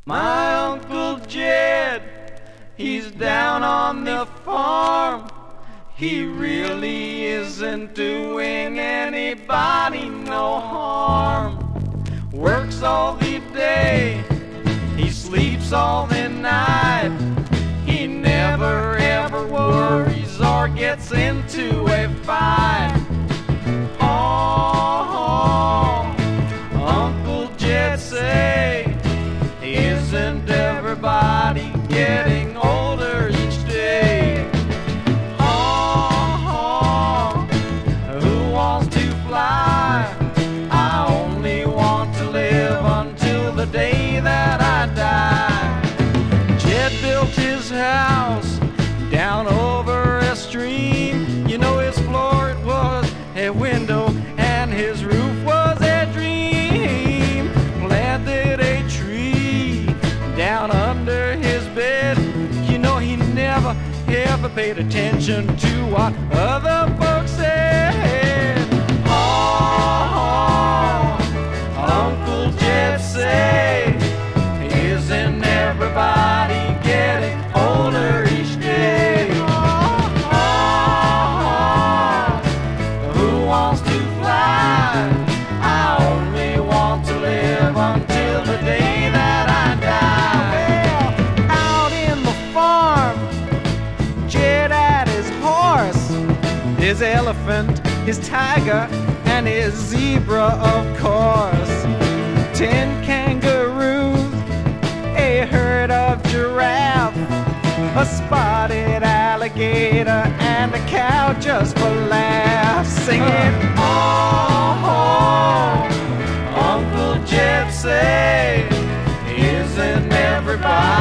My Uncle Jed, he's down on the farm. He really isn't doing anybody no harm. Works all the day, he sleeps all the night. He never ever worries or gets into a fight. Oh, Uncle Jed say, isn't everybody getting older each day? Oh, who wants to fly? I only want to live until the day that I die. Jed built his house down over a stream. You know his floor, it was a window, and his roof was a dream. Planted a tree down under his bed. You know he never ever paid attention to what other folks said. Oh, Uncle Jed say, isn't everybody getting older each day? Oh, who wants to fly? I only want to live until the day that I die. Well, out in the farm, Jed had his horse, his elephant, his tiger, and his zebra, of course. 10 kangaroos, a herd of giraffe, a spotted alligator, and a cow just for laughs, singing, oh, Uncle Jed say, isn't everybody